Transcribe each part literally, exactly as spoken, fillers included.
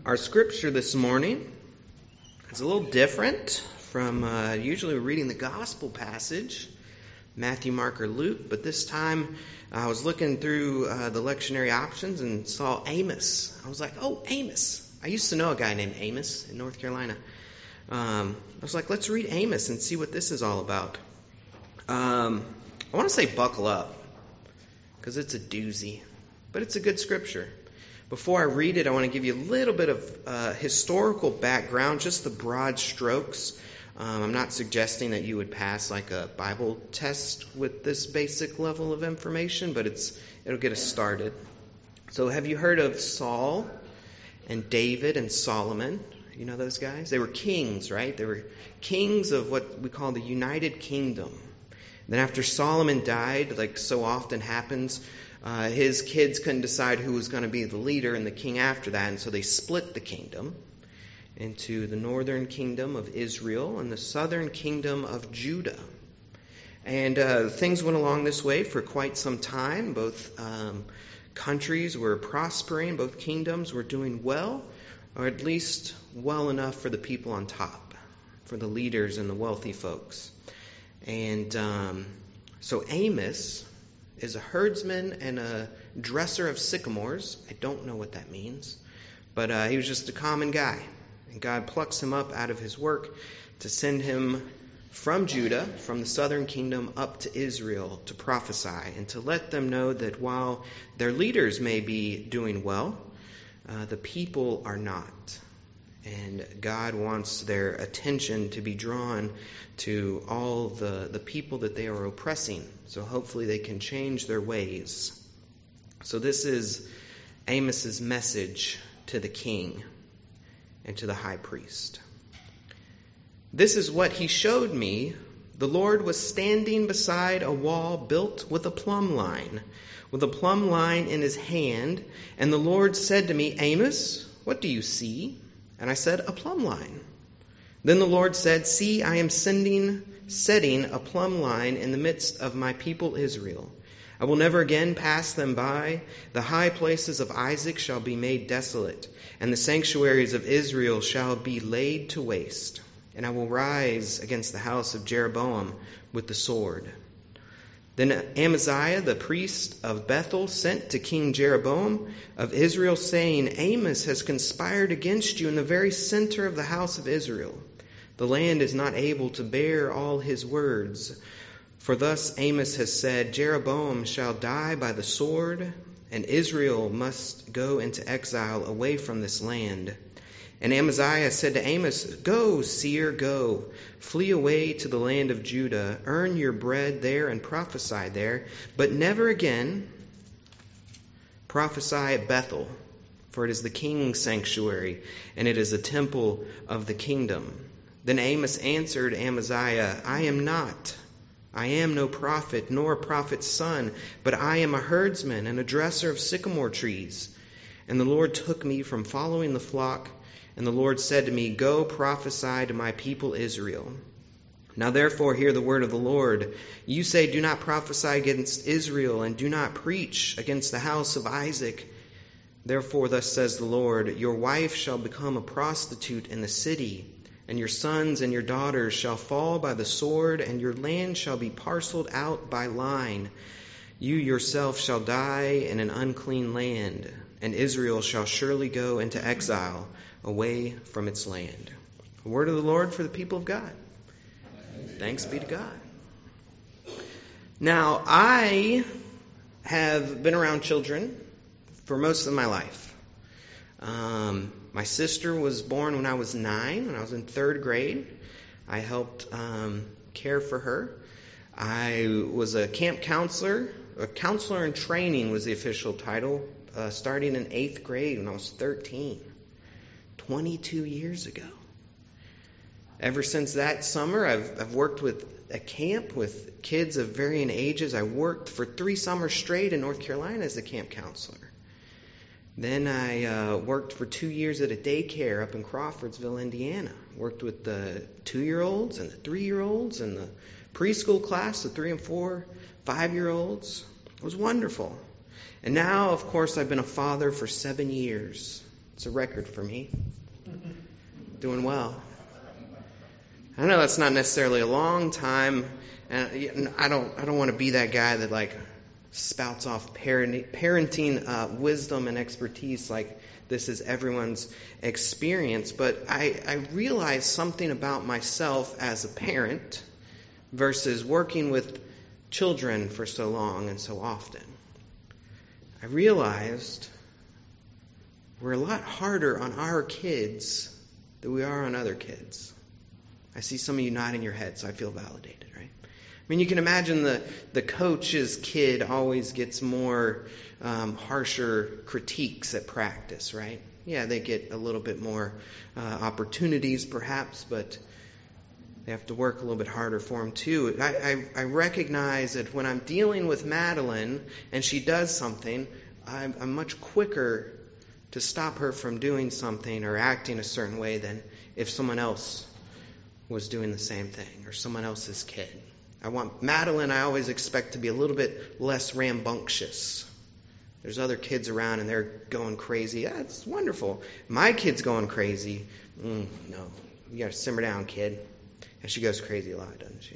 Our scripture this morning is a little different from uh, usually we're reading the gospel passage, Matthew, Mark, or Luke, but this time I was looking through uh, the lectionary options and saw Amos. I was like, oh, Amos. I used to know a guy named Amos in North Carolina. Um, I was like, let's read Amos and see what this is all about. Um, I want to say buckle up, because it's a doozy, but it's a good scripture. Before I read it, I want to give you a little bit of uh, historical background, just the broad strokes. Um, I'm not suggesting that you would pass like a Bible test with this basic level of information, but it's it'll get us started. So have you heard of Saul and David and Solomon? You know those guys? They were kings, right? They were kings of what we call the United Kingdom. Then after Solomon died, like so often happens, Uh, his kids couldn't decide who was going to be the leader and the king after that, and so they split the kingdom into the northern kingdom of Israel and the southern kingdom of Judah. And uh, things went along this way for quite some time. Both um, countries were prospering, both kingdoms were doing well, or at least well enough for the people on top, for the leaders and the wealthy folks. And um, so Amos is a herdsman and a dresser of sycamores. I don't know what that means. But uh, he was just a common guy. And God plucks him up out of his work to send him from Judah, from the southern kingdom, up to Israel to prophesy and to let them know that while their leaders may be doing well, uh, the people are not. And God wants their attention to be drawn to all the, the people that they are oppressing. So hopefully they can change their ways. So this is Amos's message to the king and to the high priest. This is what he showed me. The Lord was standing beside a wall built with a plumb line, with a plumb line in his hand. And the Lord said to me, Amos, what do you see? And I said, a plumb line. Then the Lord said, see, I am sending, setting a plumb line in the midst of my people Israel. I will never again pass them by. The high places of Isaac shall be made desolate, and the sanctuaries of Israel shall be laid to waste. And I will rise against the house of Jeroboam with the sword. Then Amaziah, the priest of Bethel, sent to King Jeroboam of Israel, saying, Amos has conspired against you in the very center of the house of Israel. The land is not able to bear all his words. For thus Amos has said, Jeroboam shall die by the sword, and Israel must go into exile away from this land. And Amaziah said to Amos, go, seer, go. Flee away to the land of Judah. Earn your bread there and prophesy there. But never again prophesy at Bethel, for it is the king's sanctuary, and it is a temple of the kingdom. Then Amos answered Amaziah, I am not. I am no prophet, nor a prophet's son, but I am a herdsman and a dresser of sycamore trees. And the Lord took me from following the flock. And the Lord said to me, go prophesy to my people Israel. Now therefore hear the word of the Lord. You say, do not prophesy against Israel, and do not preach against the house of Isaac. Therefore thus says the Lord, your wife shall become a prostitute in the city, and your sons and your daughters shall fall by the sword, and your land shall be parceled out by line. You yourself shall die in an unclean land, and Israel shall surely go into exile away from its land. The word of the Lord for the people of God. Thanks be to God. Now, I have been around children for most of my life. Um, my sister was born when I was nine, when I was in third grade. I helped um, care for her. I was a camp counselor. A counselor in training was the official title, uh, starting in eighth grade when I was thirteen. twenty-two years ago. Ever since that summer, I've, I've worked with a camp with kids of varying ages. I worked for three summers straight in North Carolina as a camp counselor. Then I uh, worked for two years at a daycare up in Crawfordsville, Indiana. Worked with the two-year-olds and the three-year-olds and the preschool class, the three and four, five-year-olds. It was wonderful. And now, of course, I've been a father for seven years. It's a record for me. Doing well. I know that's not necessarily a long time, and I don't I don't want to be that guy that like spouts off parent, parenting uh, wisdom and expertise like this is everyone's experience, but I, I realized something about myself as a parent versus working with children for so long and so often. I realized we're a lot harder on our kids than we are on other kids. I see some of you nodding your head, so I feel validated, right? I mean, you can imagine the, the coach's kid always gets more um, harsher critiques at practice, right? Yeah, they get a little bit more uh, opportunities, perhaps, but they have to work a little bit harder for them, too. I, I, I recognize that when I'm dealing with Madeline and she does something, I'm, I'm much quicker to stop her from doing something or acting a certain way than if someone else was doing the same thing or someone else's kid. I want Madeline, I always expect to be a little bit less rambunctious. There's other kids around and they're going crazy. Yeah, it's wonderful. My kid's going crazy. Mm, no, you got to simmer down, kid. And she goes crazy a lot, doesn't she?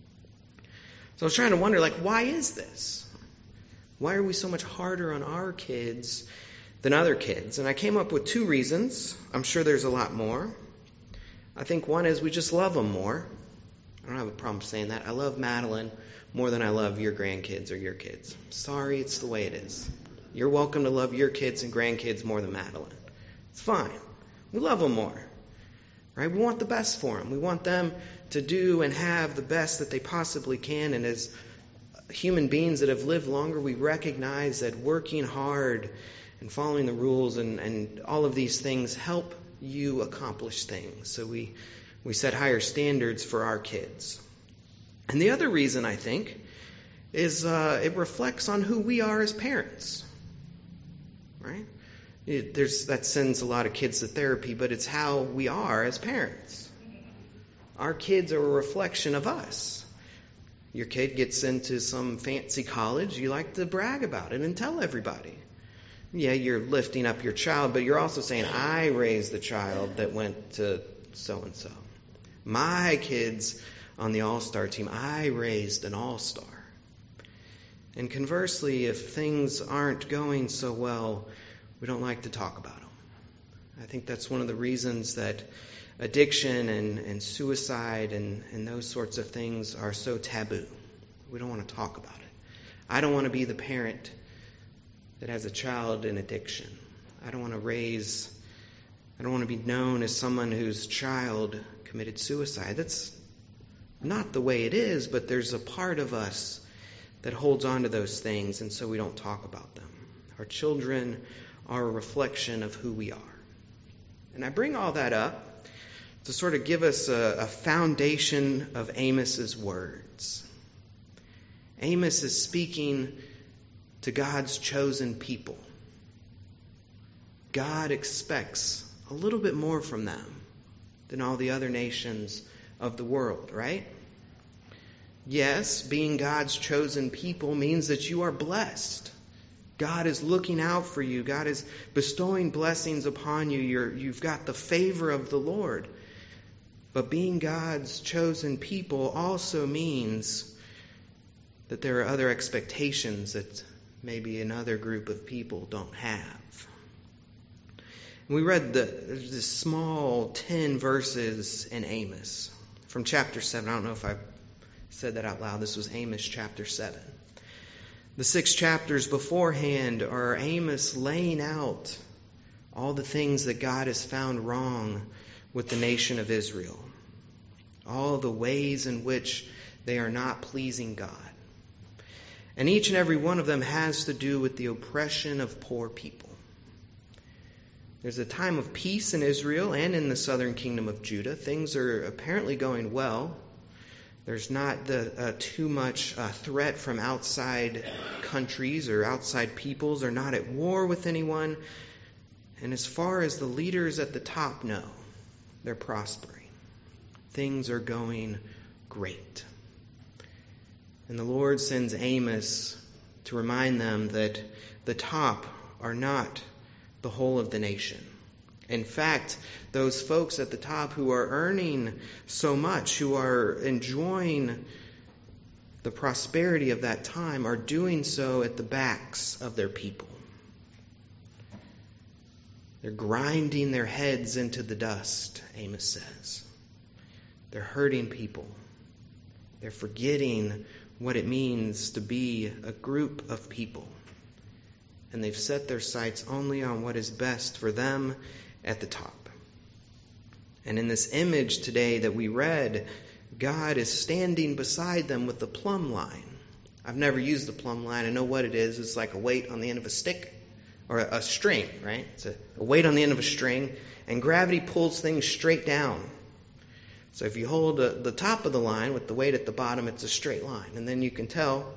So I was trying to wonder, like, why is this? Why are we so much harder on our kids than other kids? And I came up with two reasons. I'm sure there's a lot more. I think one is we just love them more. I don't have a problem saying that. I love Madeline more than I love your grandkids or your kids. Sorry, it's the way it is. You're welcome to love your kids and grandkids more than Madeline. It's fine. We love them more. Right? We want the best for them. We want them to do and have the best that they possibly can. And as human beings that have lived longer, we recognize that working hard and following the rules and, and all of these things help you accomplish things. So we, we set higher standards for our kids. And the other reason, I think, is uh, it reflects on who we are as parents. Right? It, there's, that sends a lot of kids to therapy, but it's how we are as parents. Our kids are a reflection of us. Your kid gets into some fancy college, you like to brag about it and tell everybody. Yeah, you're lifting up your child, but you're also saying, I raised the child that went to so-and-so. My kid's on the all-star team. I raised an all-star. And conversely, if things aren't going so well, we don't like to talk about them. I think that's one of the reasons that addiction and, and suicide and, and those sorts of things are so taboo. We don't want to talk about it. I don't want to be the parent that has a child in addiction. I don't want to raise, I don't want to be known as someone whose child committed suicide. That's not the way it is, but there's a part of us that holds on to those things, and so we don't talk about them. Our children are a reflection of who we are. And I bring all that up to sort of give us a, a foundation of Amos's words. Amos is speaking to God's chosen people. God expects a little bit more from them than all the other nations of the world, right? Yes, being God's chosen people means that you are blessed. God is looking out for you. God is bestowing blessings upon you. You're, you've got the favor of the Lord. But being God's chosen people also means that there are other expectations that maybe another group of people don't have. We read the, this small ten verses in Amos from chapter seven. I don't know if I said that out loud. This was Amos chapter seven. The six chapters beforehand are Amos laying out all the things that God has found wrong with the nation of Israel. All the ways in which they are not pleasing God. And each and every one of them has to do with the oppression of poor people. There's a time of peace in Israel and in the southern kingdom of Judah. Things are apparently going well. There's not the, uh, too much uh, threat from outside countries or outside peoples. They're not at war with anyone. And as far as the leaders at the top know, they're prospering. Things are going great. And the Lord sends Amos to remind them that the top are not the whole of the nation. In fact, those folks at the top who are earning so much, who are enjoying the prosperity of that time, are doing so at the backs of their people. They're grinding their heads into the dust, Amos says. They're hurting people. They're forgetting what it means to be a group of people. And they've set their sights only on what is best for them at the top. And in this image today that we read, God is standing beside them with the plumb line. I've never used the plumb line. I know what it is. It's like a weight on the end of a stick. Or a, a string, right? It's a, a weight on the end of a string, and gravity pulls things straight down. So if you hold a, the top of the line with the weight at the bottom, it's a straight line. And then you can tell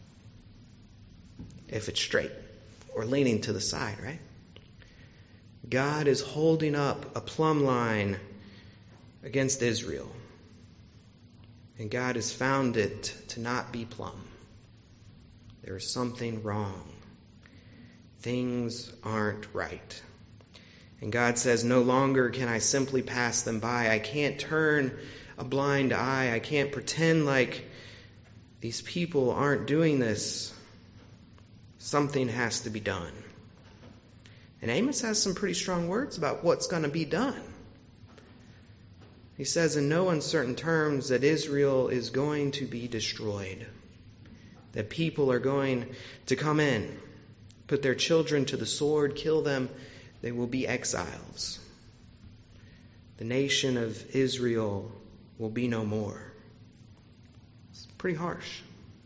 if it's straight or leaning to the side, right? God is holding up a plumb line against Israel. And God has found it to not be plumb. There is something wrong. Things aren't right. And God says, no longer can I simply pass them by. I can't turn a blind eye. I can't pretend like these people aren't doing this. Something has to be done. And Amos has some pretty strong words about what's going to be done. He says in no uncertain terms that Israel is going to be destroyed. That people are going to come in, put their children to the sword, kill them. They will be exiles. The nation of Israel will be no more. It's pretty harsh.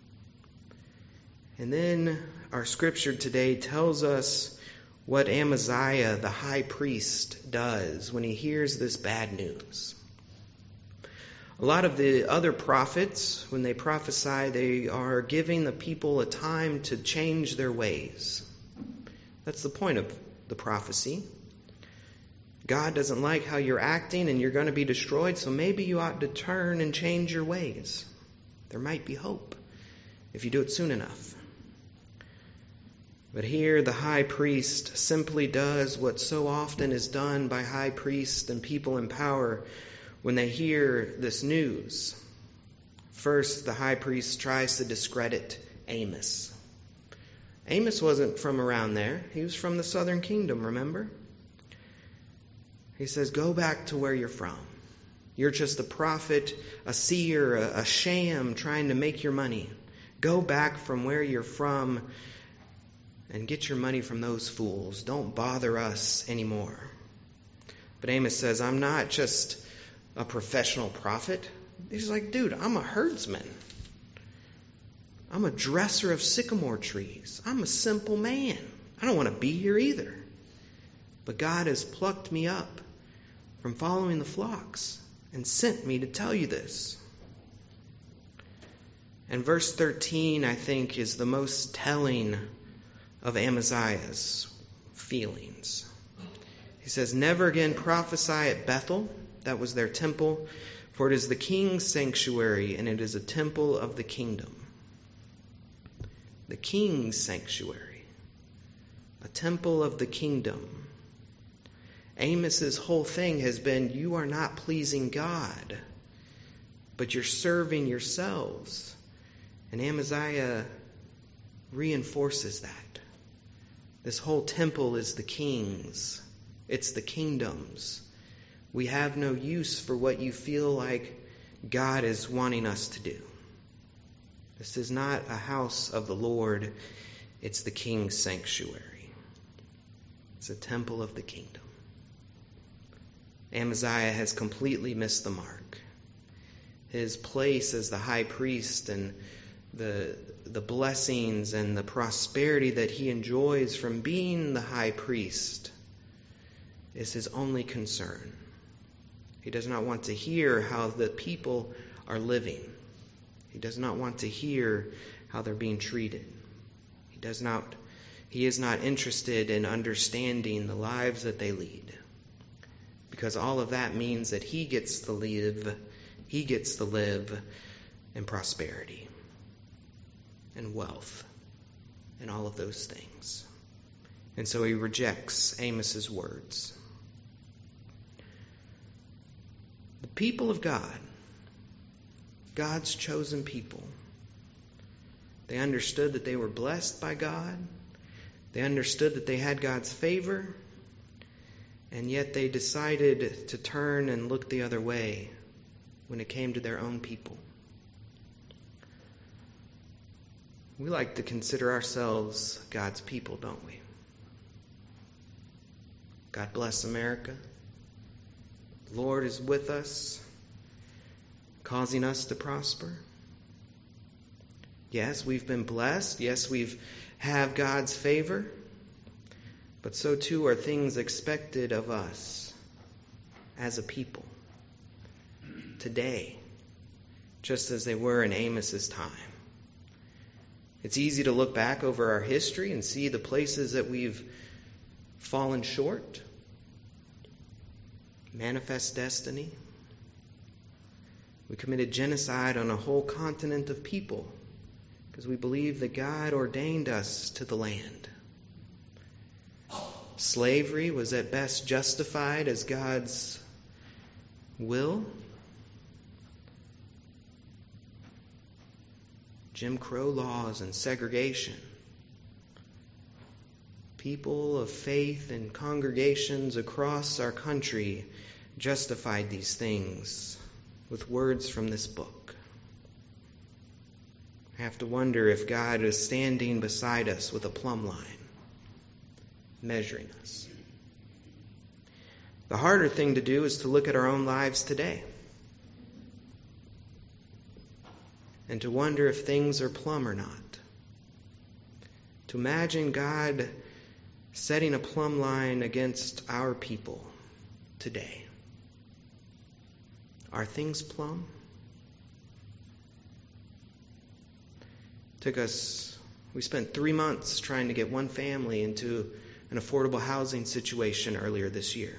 And then our scripture today tells us what Amaziah, the high priest, does when he hears this bad news. A lot of the other prophets, when they prophesy, they are giving the people a time to change their ways. That's the point of the prophecy. God doesn't like how you're acting and you're going to be destroyed, so maybe you ought to turn and change your ways. There might be hope if you do it soon enough. But here the high priest simply does what so often is done by high priests and people in power when they hear this news. First, the high priest tries to discredit Amos. Amos wasn't from around there. He was from the southern kingdom, remember? He says, go back to where you're from. You're just a prophet, a seer, a, a sham trying to make your money. Go back from where you're from and get your money from those fools. Don't bother us anymore. But Amos says, I'm not just a professional prophet. He's like, dude, I'm a herdsman. I'm a dresser of sycamore trees. I'm a simple man. I don't want to be here either. But God has plucked me up from following the flocks and sent me to tell you this. And verse thirteen, I think, is the most telling of Amaziah's feelings. He says, never again prophesy at Bethel. That was their temple. For it is the king's sanctuary, and it is a temple of the kingdom. The king's sanctuary. A temple of the kingdom. Amos's whole thing has been, you are not pleasing God, but you're serving yourselves. And Amaziah reinforces that. This whole temple is the king's. It's the kingdom's. We have no use for what you feel like God is wanting us to do. This is not a house of the Lord. It's the king's sanctuary. It's a temple of the kingdom. Amaziah has completely missed the mark. His place as the high priest and the, the blessings and the prosperity that he enjoys from being the high priest is his only concern. He does not want to hear how the people are living. He does not want to hear how they're being treated. He does not, he is not interested in understanding the lives that they lead. Because all of that means that he gets to live, he gets to live in prosperity and wealth and all of those things. And so he rejects Amos's words. The people of God, God's chosen people, they understood that they were blessed by God. They understood that they had God's favor. And yet they decided to turn and look the other way when it came to their own people. We like to consider ourselves God's people, don't we? God bless America. The Lord is with us, causing us to prosper. Yes, we've been blessed. Yes, we've have God's favor. But so too are things expected of us as a people today, just as they were in Amos's time. It's easy to look back over our history and see the places that we've fallen short. Manifest destiny. We committed genocide on a whole continent of people because we believe that God ordained us to the land. Slavery was at best justified as God's will. Jim Crow laws and segregation. People of faith and congregations across our country justified these things with words from this book. I have to wonder if God is standing beside us with a plumb line, measuring us. The harder thing to do is to look at our own lives today and to wonder if things are plumb or not. To imagine God setting a plumb line against our people today. Are things plumb? Took us, we spent three months trying to get one family into an affordable housing situation earlier this year.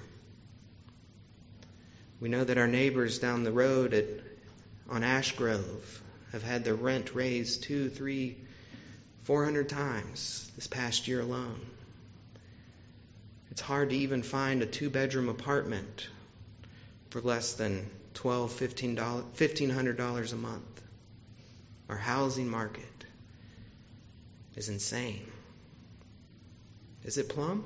We know that our neighbors down the road at, on Ash Grove have had their rent raised two, three, four hundred times this past year alone. It's hard to even find a two-bedroom apartment for less than twelve dollars, fifteen hundred dollars a month. Our housing market is insane. Is it plumb?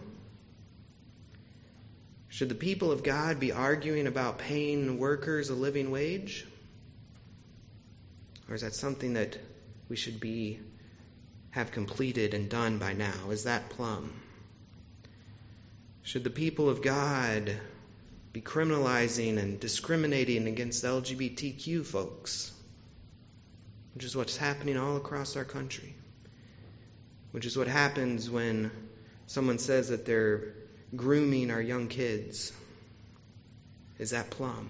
Should the people of God be arguing about paying workers a living wage? Or is that something that we should be have completed and done by now? Is that plumb? Should the people of God be criminalizing and discriminating against L G B T Q folks? Which is what's happening all across our country. Which is what happens when someone says that they're grooming our young kids. Is that plumb?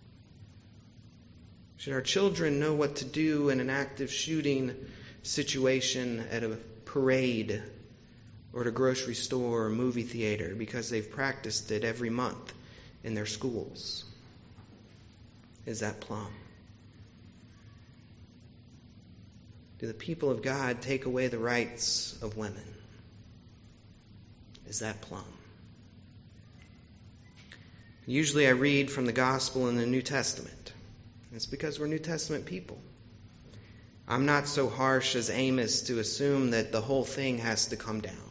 Should our children know what to do in an active shooting situation at a parade or at a grocery store or movie theater because they've practiced it every month in their schools? Is that plumb? Do the people of God take away the rights of women? Is that plumb? Usually I read from the Gospel in the New Testament. It's because we're New Testament people. I'm not so harsh as Amos to assume that the whole thing has to come down.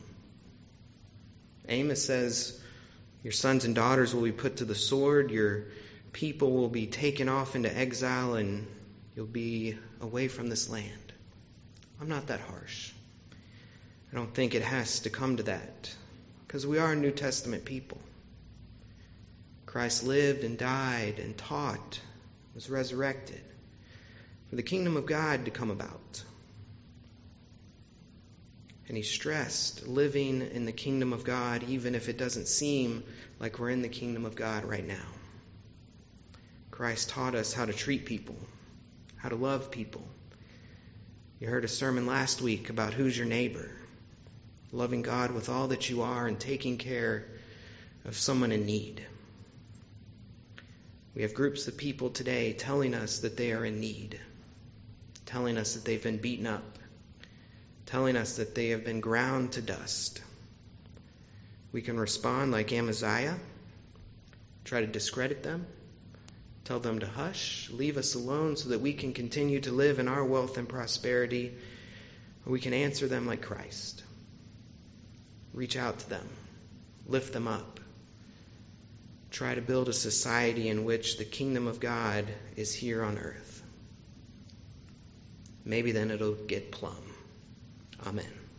Amos says, your sons and daughters will be put to the sword, your people will be taken off into exile, and you'll be away from this land. I'm not that harsh. I don't think it has to come to that, because we are New Testament people. Christ lived and died and taught, was resurrected, for the kingdom of God to come about. And he stressed living in the kingdom of God, even if it doesn't seem like we're in the kingdom of God right now. Christ taught us how to treat people, how to love people. You heard a sermon last week about who's your neighbor, loving God with all that you are and taking care of someone in need. We have groups of people today telling us that they are in need, telling us that they've been beaten up, telling us that they have been ground to dust. We can respond like Amaziah, try to discredit them, Tell them to hush, leave us alone so that we can continue to live in our wealth and prosperity, or we can answer them like Christ. Reach out to them, lift them up. Try to build a society in which the kingdom of God is here on earth. Maybe then it'll get plumb. Amen.